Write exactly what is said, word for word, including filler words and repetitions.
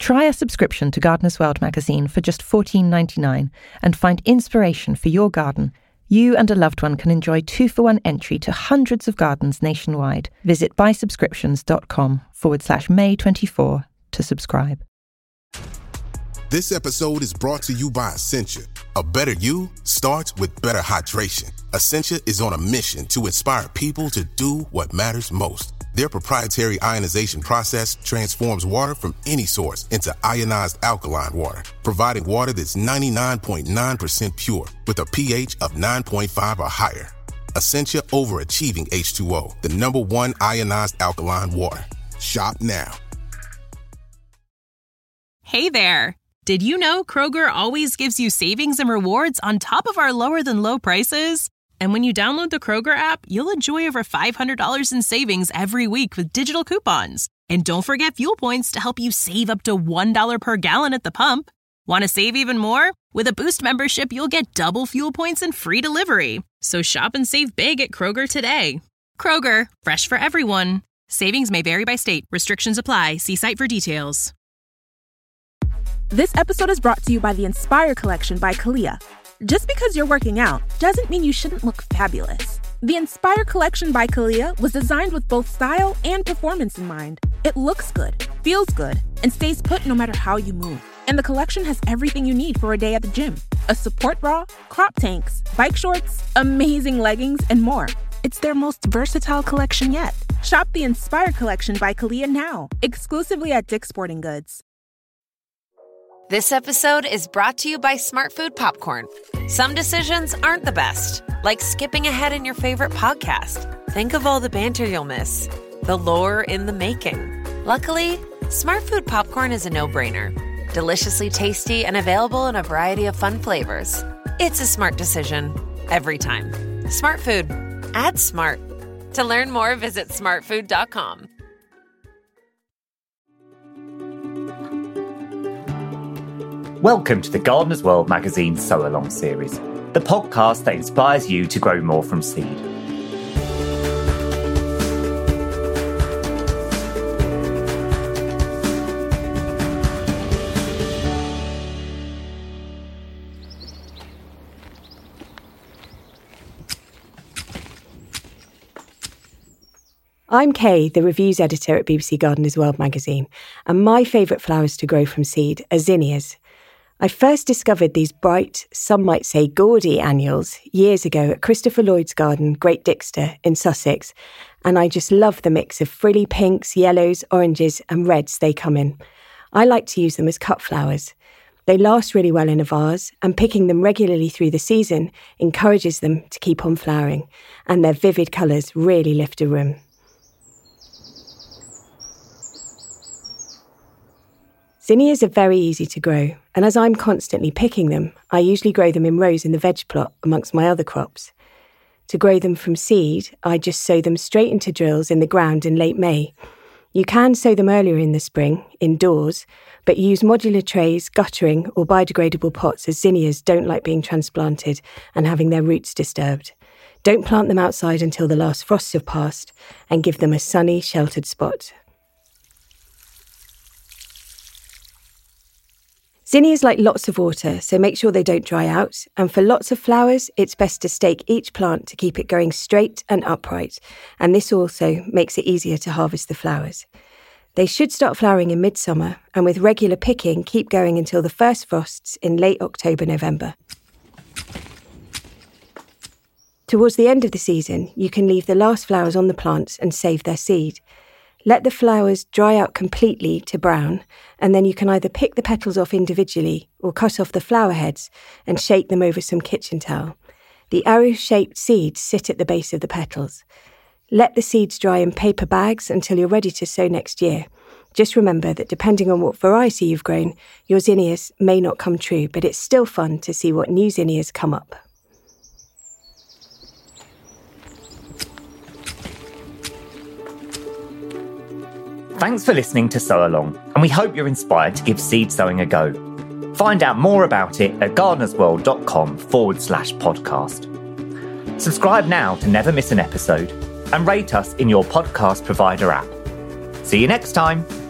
Try a subscription to Gardener's World magazine for just fourteen dollars ninety-nine and find inspiration for your garden. You and a loved one can enjoy two-for-one entry to hundreds of gardens nationwide. Visit buysubscriptions.com forward slash May 24 to subscribe. This episode is brought to you by Essentia. A better you starts with better hydration. Essentia is on a mission to inspire people to do what matters most. Their proprietary ionization process transforms water from any source into ionized alkaline water, providing water that's ninety-nine point nine percent pure with a pH of nine point five or higher. Essentia Overachieving H two O, the number one ionized alkaline water. Shop now. Hey there. Did you know Kroger always gives you savings and rewards on top of our lower than low prices? And when you download the Kroger app, you'll enjoy over five hundred dollars in savings every week with digital coupons. And don't forget fuel points to help you save up to one dollar per gallon at the pump. Want to save even more? With a Boost membership, you'll get double fuel points and free delivery. So shop and save big at Kroger today. Kroger, fresh for everyone. Savings may vary by state. Restrictions apply. See site for details. This episode is brought to you by the Inspire Collection by Kalia. Just because you're working out doesn't mean you shouldn't look fabulous. The Inspire Collection by Kalia was designed with both style and performance in mind. It looks good, feels good, and stays put no matter how you move. And the collection has everything you need for a day at the gym. A support bra, crop tanks, bike shorts, amazing leggings, and more. It's their most versatile collection yet. Shop the Inspire Collection by Kalia now, exclusively at Dick's Sporting Goods. This episode is brought to you by Smart Food Popcorn. Some decisions aren't the best, like skipping ahead in your favorite podcast. Think of all the banter you'll miss, the lore in the making. Luckily, Smart Food Popcorn is a no-brainer. Deliciously tasty and available in a variety of fun flavors. It's a smart decision every time. Smart Food. Add smart. To learn more, visit smart food dot com. Welcome to the Gardener's World magazine Sow Along series, the podcast that inspires you to grow more from seed. I'm Kay, the reviews editor at B B C Gardener's World magazine, and my favourite flowers to grow from seed are zinnias. I first discovered these bright, some might say gaudy annuals years ago at Christopher Lloyd's garden, Great Dixter in Sussex, and I just love the mix of frilly pinks, yellows, oranges and reds they come in. I like to use them as cut flowers. They last really well in a vase, and picking them regularly through the season encourages them to keep on flowering, and their vivid colours really lift a room. Zinnias are very easy to grow, and as I'm constantly picking them, I usually grow them in rows in the veg plot amongst my other crops. To grow them from seed, I just sow them straight into drills in the ground in late May. You can sow them earlier in the spring, indoors, but use modular trays, guttering or biodegradable pots as zinnias don't like being transplanted and having their roots disturbed. Don't plant them outside until the last frosts have passed, and give them a sunny, sheltered spot. Zinnias like lots of water, so make sure they don't dry out. And for lots of flowers, it's best to stake each plant to keep it going straight and upright. And this also makes it easier to harvest the flowers. They should start flowering in midsummer, and with regular picking, keep going until the first frosts in late October, November. Towards the end of the season, you can leave the last flowers on the plants and save their seed. Let the flowers dry out completely to brown, and then you can either pick the petals off individually or cut off the flower heads and shake them over some kitchen towel. The arrow-shaped seeds sit at the base of the petals. Let the seeds dry in paper bags until you're ready to sow next year. Just remember that depending on what variety you've grown, your zinnias may not come true, but it's still fun to see what new zinnias come up. Thanks for listening to Sow Along, and we hope you're inspired to give seed sowing a go. Find out more about it at gardenersworld.com forward slash podcast. Subscribe now to never miss an episode, and rate us in your podcast provider app. See you next time.